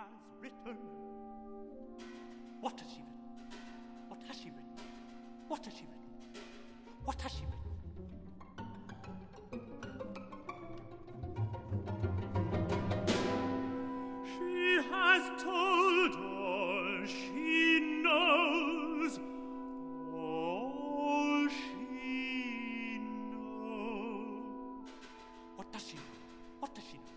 has written. What has she written? What has she written? What has she written? What has she written? She has told all she knows. All she knows. What does she know? What does she know?